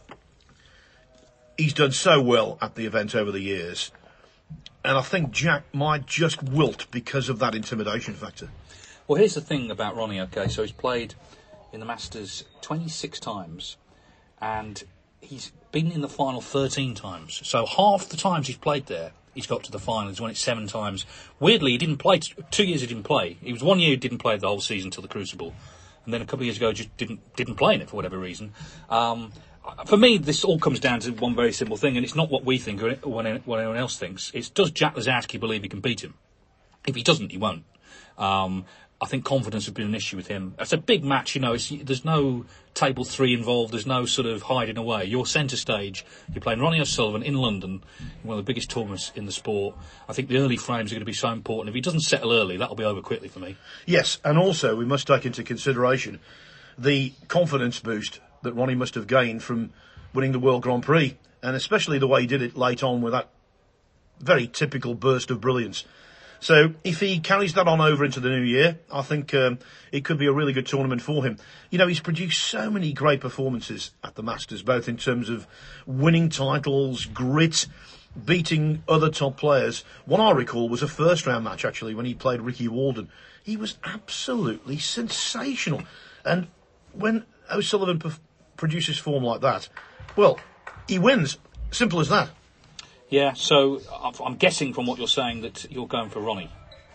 He's done so well at the event over the years, and I think Jack might just wilt because of that intimidation factor. Well, here's the thing about Ronnie, okay, so he's played in the Masters twenty-six times, and he's been in the final thirteen times. So half the times he's played there, he's got to the final. He's won it seven times. Weirdly, he didn't play, t- two years he didn't play. He was one year he didn't play the whole season till the Crucible. And then a couple of years ago, just didn't didn't play in it for whatever reason. Um, for me, this all comes down to one very simple thing, and it's not what we think or what anyone else thinks. It's, does Jack Lazowski believe he can beat him? If he doesn't, he won't. Um, I think confidence has been an issue with him. It's a big match, you know. It's, there's no table three involved. There's no sort of hiding away. You're centre stage. You're playing Ronnie O'Sullivan in London, one of the biggest tournaments in the sport. I think the early frames are going to be so important. If he doesn't settle early, that'll be over quickly for me. Yes, and also we must take into consideration the confidence boost that Ronnie must have gained from winning the World Grand Prix, and especially the way he did it late on with that very typical burst of brilliance. So if he carries that on over into the new year, I think um, it could be a really good tournament for him. You know, he's produced so many great performances at the Masters, both in terms of winning titles, grit, beating other top players. One I recall was a first-round match, actually, when he played Ricky Walden. He was absolutely sensational. And when O'Sullivan p- produces form like that, well, he wins. Simple as that. Yeah, so I'm guessing from what you're saying that you're going for Ronnie.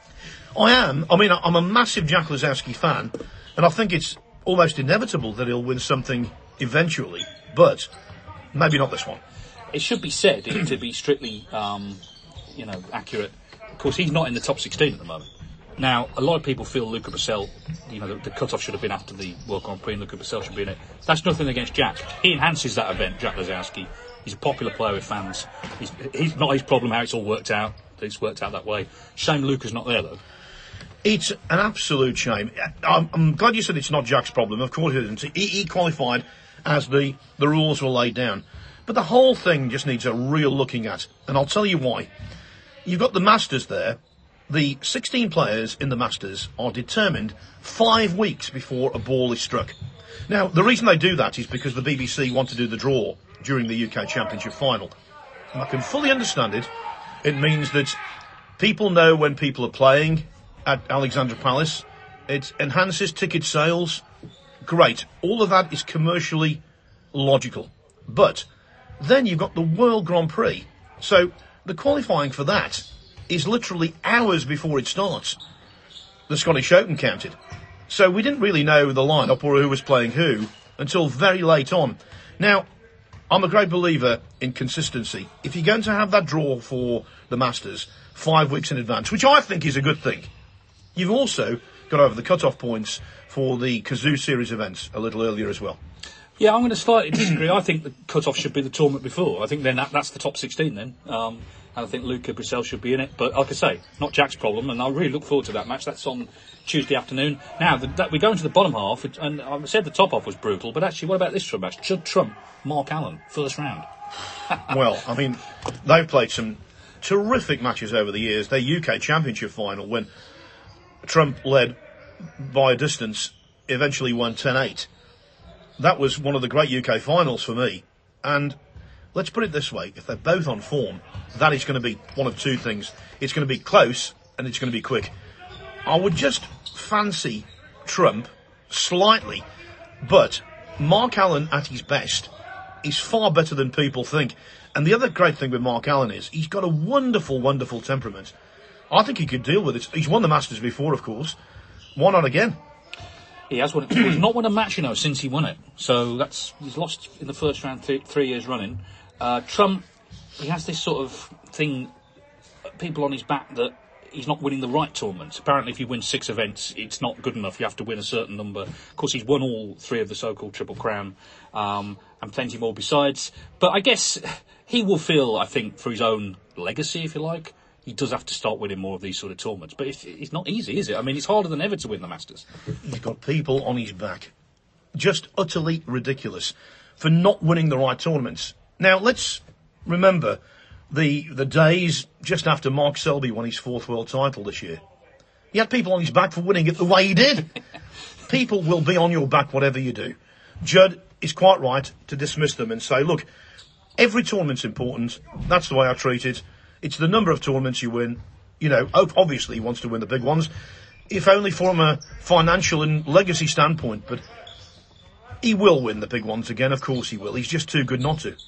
I am. I mean, I'm a massive Jack Lazowski fan, and I think it's almost inevitable that he'll win something eventually, but maybe not this one. It should be said, to be strictly, um, you know, accurate, of course, he's not in the top sixteen at the moment. Now, a lot of people feel Luca Brecel, you know, the, the cut-off should have been after the World Grand Prix and Luca Brecel should be in it. That's nothing against Jack. He enhances that event, Jack Lazowski. He's a popular player with fans. He's, he's not his problem how it's all worked out. It's worked out that way. Shame Luca's not there, though. It's an absolute shame. I'm, I'm glad you said it's not Jack's problem. Of course it isn't. He, he qualified as the, the rules were laid down. But the whole thing just needs a real looking at. And I'll tell you why. You've got the Masters there. The sixteen players in the Masters are determined five weeks before a ball is struck. Now, the reason they do that is because the B B C want to do the draw during the U K Championship final. And I can fully understand it. It means that people know when people are playing at Alexandra Palace. It enhances ticket sales. Great. All of that is commercially logical. But then you've got the World Grand Prix. So the qualifying for that is literally hours before it starts. The Scottish Open counted. So we didn't really know the lineup or who was playing who until very late on. Now, I'm a great believer in consistency. If you're going to have that draw for the Masters five weeks in advance, which I think is a good thing, you've also got over the cut-off points for the Kazoo Series events a little earlier as well. Yeah, I'm going to slightly disagree. I think the cut-off should be the tournament before. I think then that, that's the top sixteen then. Um, and I think Luca Brissell should be in it. But like I say, not Jack's problem, and I really look forward to that match. That's on Tuesday afternoon. Now, the, that, we go into the bottom half, and I said the top half was brutal, but actually, what about this Trump match? Judd Trump, Mark Allen, first round. Well, I mean, they've played some terrific matches over the years. Their U K Championship final, when Trump led by a distance, eventually won ten eight. That was one of the great U K finals for me. And let's put it this way, if they're both on form, that is going to be one of two things. It's going to be close and it's going to be quick. I would just fancy Trump slightly, but Mark Allen at his best is far better than people think. And the other great thing with Mark Allen is he's got a wonderful, wonderful temperament. I think he could deal with it. He's won the Masters before, of course. Why not again? He has won it. He's not won a match, you know, since he won it. So that's he's lost in the first round th- three years running. Uh, Trump, he has this sort of thing, people on his back that he's not winning the right tournaments. Apparently, if you win six events, it's not good enough. You have to win a certain number. Of course, he's won all three of the so-called Triple Crown, um, and plenty more besides. But I guess he will feel, I think, for his own legacy, if you like, he does have to start winning more of these sort of tournaments. But it's, it's not easy, is it? I mean, it's harder than ever to win the Masters. He's got people on his back. Just utterly ridiculous for not winning the right tournaments. Now, let's remember the the days just after Mark Selby won his fourth world title this year. He had people on his back for winning it the way he did. People will be on your back whatever you do. Judd is quite right to dismiss them and say, look, every tournament's important. That's the way I treat it. It's the number of tournaments you win. You know, obviously he wants to win the big ones, if only from a financial and legacy standpoint. But he will win the big ones again. Of course he will. He's just too good not to.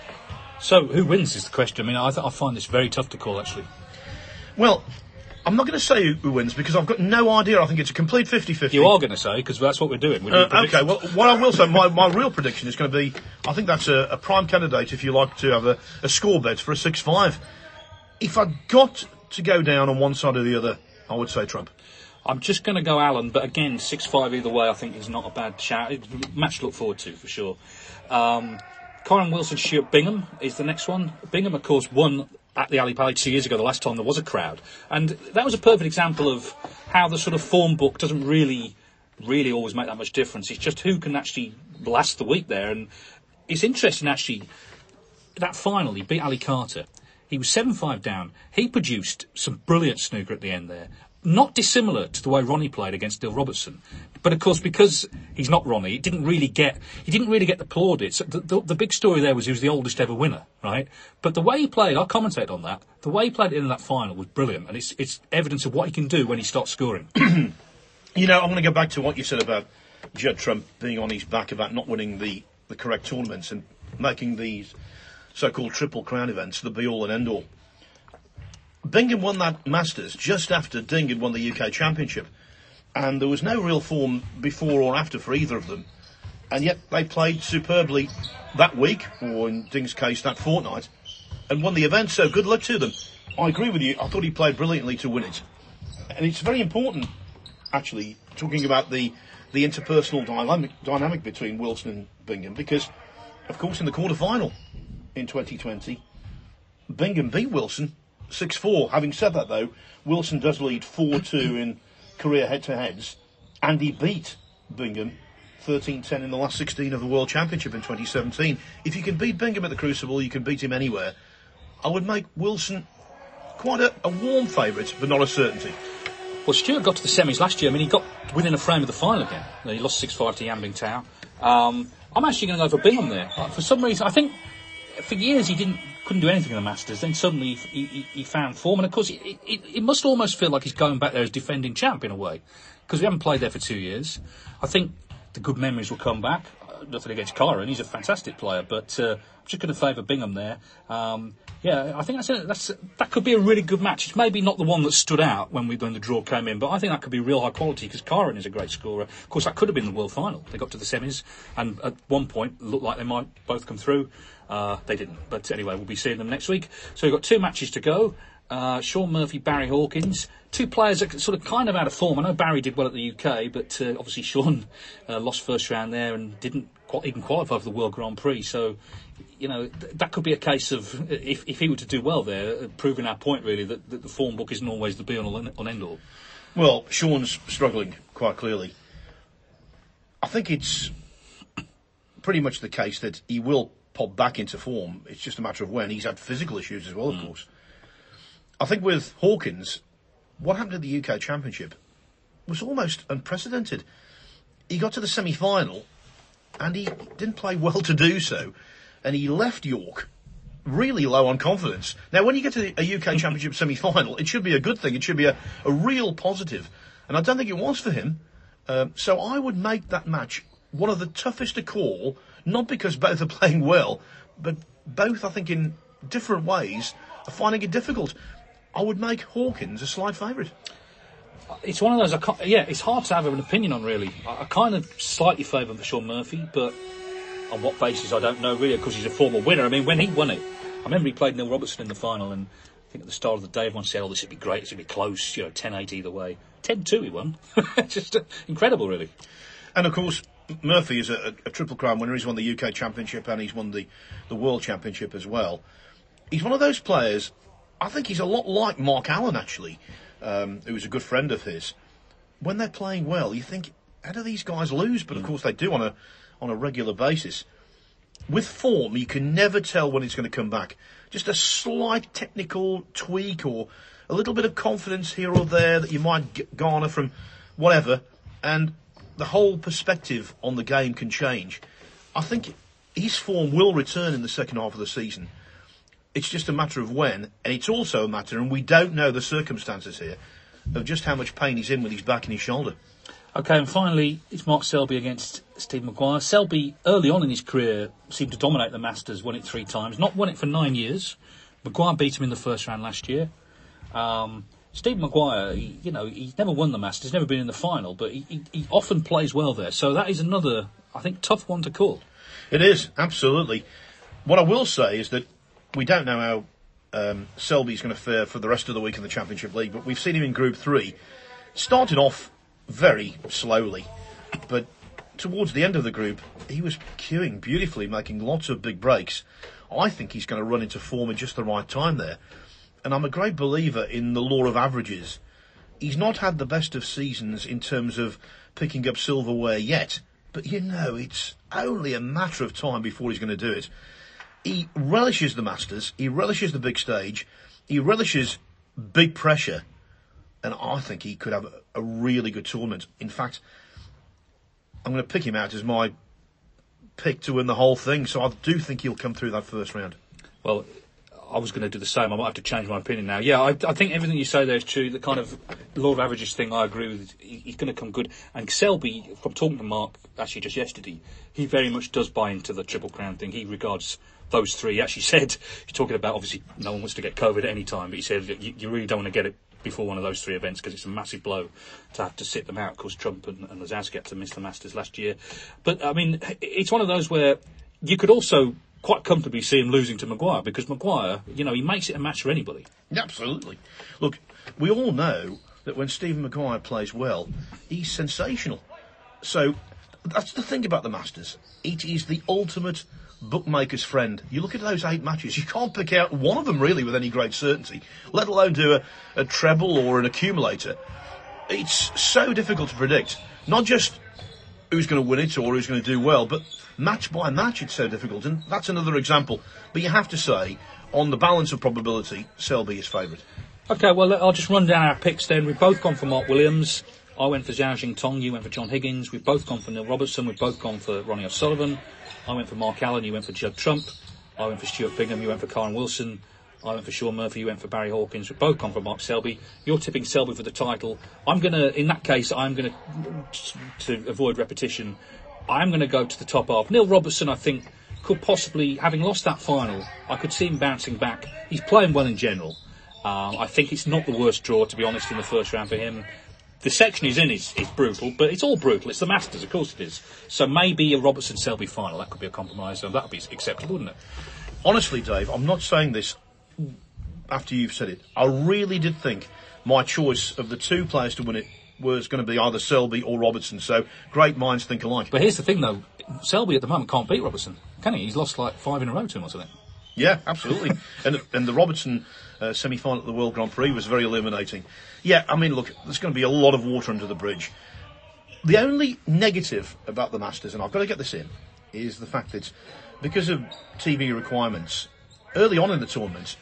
So, who wins is the question. I mean, I, th- I find this very tough to call, actually. Well, I'm not going to say who, who wins because I've got no idea. I think it's a complete fifty-fifty. You are going to say, because that's what we're doing. We're doing uh, okay, well, what I will say, my, my real prediction is going to be, I think that's a, a prime candidate, if you like, to have a, a score bet for a six five. If I'd got to go down on one side or the other, I would say Trump. I'm just going to go Allen, but again, six five either way, I think is not a bad shout. It's a match to look forward to, for sure. Um, Kyron Wilson, Stuart Bingham is the next one. Bingham, of course, won at the Ali Pali two years ago, the last time there was a crowd. And that was a perfect example of how the sort of form book doesn't really, really always make that much difference. It's just who can actually last the week there. And it's interesting, actually, that final, he beat Ali Carter. He was seven five down. He produced some brilliant snooker at the end there. Not dissimilar to the way Ronnie played against Dill Robertson. But of course, because he's not Ronnie, it didn't really get he didn't really get the plaudits. The, the, the big story there was he was the oldest ever winner, right? But the way he played, I commentate on that, the way he played in that final was brilliant, and it's it's evidence of what he can do when he starts scoring. You know, I'm going to go back to what you said about Judd Trump being on his back about not winning the, the correct tournaments and making these so-called Triple Crown events the be-all and end-all. Bingham won that Masters just after Ding had won the U K Championship, and there was no real form before or after for either of them, and yet they played superbly that week, or in Ding's case that fortnight, and won the event, so good luck to them. I agree with you, I thought he played brilliantly to win it, and it's very important, actually, talking about the, the interpersonal dynamic, dynamic between Wilson and Bingham, because, of course, in the quarter-final in twenty twenty, Bingham beat Wilson six four. Having said that, though, Wilson does lead four two in career head-to-heads, and he beat Bingham thirteen ten in the last sixteen of the World Championship in twenty seventeen. If you can beat Bingham at the Crucible, you can beat him anywhere. I would make Wilson quite a, a warm favourite, but not a certainty. Well, Stuart got to the semis last year. I mean, he got within a frame of the final again. He lost six five to Yan Bingtao. Um, I'm actually going to go for Bingham there. For some reason, I think for years he didn't couldn't do anything in the Masters. Then suddenly he, he, he found form, and of course, it, it, it must almost feel like he's going back there as defending champ in a way, because we haven't played there for two years. I think the good memories will come back. nothing against Kyron, he's a fantastic player, but uh, I'm just going to favour Bingham there. Um, yeah, I think that's, a, that's a, that could be a really good match. It's maybe not the one that stood out when we when the draw came in, but I think that could be real high quality because Kyron is a great scorer. Of course, that could have been the world final. They got to the semis, and at one point it looked like they might both come through. Uh, they didn't, but anyway, we'll be seeing them next week. So we've got two matches to go. Uh, Shaun Murphy, Barry Hawkins, two players that sort of kind of out of form. I know Barry did well at the U K, but uh, obviously Shaun uh, lost first round there and didn't quite even qualify for the World Grand Prix. So, you know, th- that could be a case of, if, if he were to do well there, uh, proving our point really that, that the form book isn't always the be-all and end-all. Well, Shaun's struggling quite clearly. I think it's pretty much the case that he will pop back into form. It's just a matter of when. He's had physical issues as well, of mm. course. I think with Hawkins, what happened at the U K Championship was almost unprecedented. He got to the semi-final and he didn't play well to do so, and he left York really low on confidence. Now, when you get to a U K Championship semi-final, it should be a good thing. It should be a, a real positive, and I don't think it was for him. Um, so I would make that match one of the toughest to call, not because both are playing well, but both, I think, in different ways, are finding it difficult. I would make Hawkins a slight favourite. It's one of those, I can't, yeah, it's hard to have an opinion on, really. I, I kind of slightly favour for Shaun Murphy, but on what basis, I don't know, really, because he's a former winner. I mean, when he won it, I remember he played Neil Robertson in the final, and I think at the start of the day, everyone said, oh, this would be great, this would be close, you know, ten eight either way. ten two he won. Just uh, incredible, really. And, of course, Murphy is a, a Triple Crown winner. He's won the U K Championship and he's won the, the World Championship as well. He's one of those players, I think he's a lot like Mark Allen, actually, um, who is a good friend of his. When they're playing well, you think, how do these guys lose? But, of course, they do on a on a regular basis. With form, you can never tell when it's going to come back. Just a slight technical tweak or a little bit of confidence here or there that you might g- garner from whatever, and the whole perspective on the game can change. I think his form will return in the second half of the season. It's just a matter of when, and it's also a matter, and we don't know the circumstances here, of just how much pain he's in with his back and his shoulder. OK, and finally, it's Mark Selby against Steve Maguire. Selby, early on in his career, seemed to dominate the Masters, won it three times. Not won it for nine years. Maguire beat him in the first round last year. Um, Steve Maguire, he, you know, he's never won the Masters, never been in the final, but he, he, he often plays well there. So that is another, I think, tough one to call. It is, absolutely. What I will say is that we don't know how um, Selby's going to fare for the rest of the week in the Championship League, but we've seen him in Group three. Started off very slowly, but towards the end of the group, he was queuing beautifully, making lots of big breaks. I think he's going to run into form at just the right time there. And I'm a great believer in the law of averages. He's not had the best of seasons in terms of picking up silverware yet, but you know, it's only a matter of time before he's going to do it. He relishes the Masters, he relishes the big stage, he relishes big pressure, and I think he could have a, a really good tournament. In fact, I'm going to pick him out as my pick to win the whole thing, so I do think he'll come through that first round. Well, I was going to do the same. I might have to change my opinion now. Yeah, I, I think everything you say there is true. The kind of law of averages thing, I agree with. He, he's going to come good. And Selby, from talking to Mark actually just yesterday, he very much does buy into the Triple Crown thing. He regards those three. He actually said, he's talking about, obviously, no one wants to get COVID at any time, but he said you, you really don't want to get it before one of those three events because it's a massive blow to have to sit them out. Of course, Trump and, and Lazowski had to miss the Masters last year. But, I mean, it's one of those where you could also quite comfortably see him losing to Maguire because Maguire, you know, he makes it a match for anybody. Absolutely. Look, we all know that when Stephen Maguire plays well, he's sensational. So that's the thing about the Masters. It is the ultimate bookmaker's friend. You look at those eight matches, you can't pick out one of them really with any great certainty, let alone do a, a treble or an accumulator. It's so difficult to predict. Not just who's going to win it or who's going to do well, but match by match it's so difficult, and that's another example. But you have to say, on the balance of probability, Selby is favourite. OK, well, I'll just run down our picks then. We've both gone for Mark Williams. I went for Zhao Jingtong, you went for John Higgins. We've both gone for Neil Robertson, we've both gone for Ronnie O'Sullivan. I went for Mark Allen, you went for Judd Trump. I went for Stuart Bingham, you went for Kyron Wilson. I went for Shaun Murphy, you went for Barry Hawkins. We've both gone for Mark Selby. You're tipping Selby for the title. I'm going to, in that case, I'm going to, to avoid repetition, I'm going to go to the top half. Neil Robertson, I think, could possibly, having lost that final, I could see him bouncing back. He's playing well in general. Um, I think it's not the worst draw, to be honest, in the first round for him. The section he's in is, is brutal, but it's all brutal. It's the Masters, of course it is. So maybe a Robertson-Selby final, that could be a compromise, and that would be acceptable, wouldn't it? Honestly, Dave, I'm not saying this after you've said it. I really did think my choice of the two players to win it was going to be either Selby or Robertson, so great minds think alike. But here's the thing, though. Selby at the moment can't beat Robertson, can he? He's lost like five in a row to him or something. Yeah, absolutely. and and the Robertson uh, semi-final at the World Grand Prix was very illuminating. Yeah, I mean, look, there's going to be a lot of water under the bridge. The only negative about the Masters, and I've got to get this in, is the fact that because of T V requirements, early on in the tournament,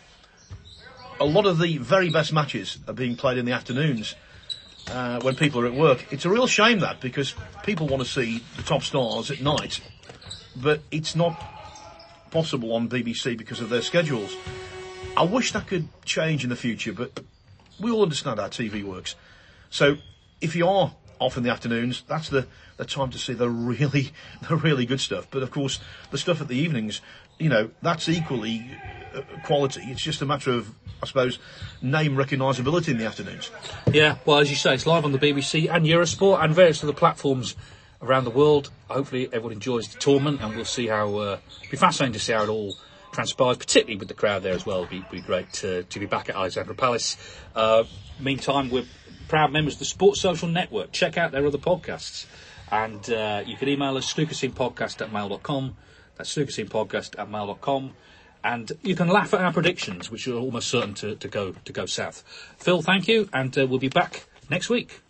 a lot of the very best matches are being played in the afternoons uh, when people are at work. It's a real shame that, because people want to see the top stars at night, but it's not possible on B B C because of their schedules. I wish that could change in the future, but we all understand how T V works. So if you are off in the afternoons, that's the, the time to see the really the really good stuff. But of course, the stuff at the evenings, you know, that's equally uh, quality. It's just a matter of, I suppose, name recognisability in the afternoons. Yeah, well, as you say, it's live on the B B C and Eurosport and various other platforms around the world. Hopefully everyone enjoys the tournament, and we'll see how, uh, it'll be fascinating to see how it all transpires, particularly with the crowd there as well. It'd be, be great to, to be back at Alexandra Palace. Uh, meantime, we're proud members of the Sports Social Network. Check out their other podcasts. And uh, you can email us, snookerscene podcast at mail dot com. That's snookerscene podcast at mail dot com. And you can laugh at our predictions, which are almost certain to, to go to go south. Phil, thank you, and uh, we'll be back next week.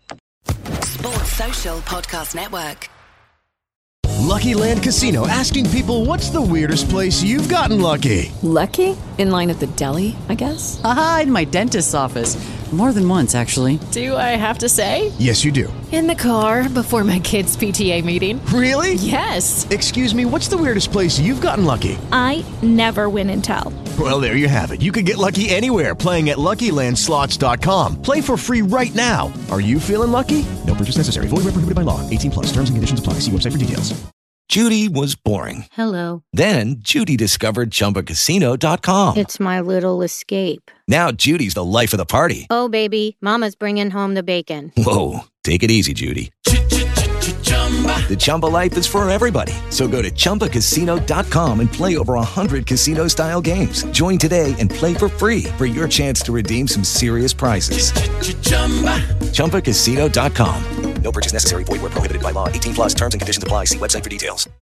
Sports Social Podcast Network. Lucky Land Casino, asking people, what's the weirdest place you've gotten lucky? Lucky? In line at the deli, I guess? Aha, in my dentist's office. More than once, actually. Do I have to say? Yes, you do. In the car before my kids' P T A meeting. Really? Yes. Excuse me, what's the weirdest place you've gotten lucky? I never win and tell. Well, there you have it. You can get lucky anywhere, playing at Lucky Land Slots dot com. Play for free right now. Are you feeling lucky? No purchase necessary. Void where prohibited by law. eighteen plus. Terms and conditions apply. See website for details. Judy was boring. Hello. Then Judy discovered Chumba Casino dot com. It's my little escape. Now Judy's the life of the party. Oh, baby, mama's bringing home the bacon. Whoa, take it easy, Judy. The Chumba life is for everybody. So go to Chumba Casino dot com and play over one hundred casino-style games. Join today and play for free for your chance to redeem some serious prizes. Chumba Casino dot com. No purchase necessary. Void where prohibited by law. eighteen plus terms and conditions apply. See website for details.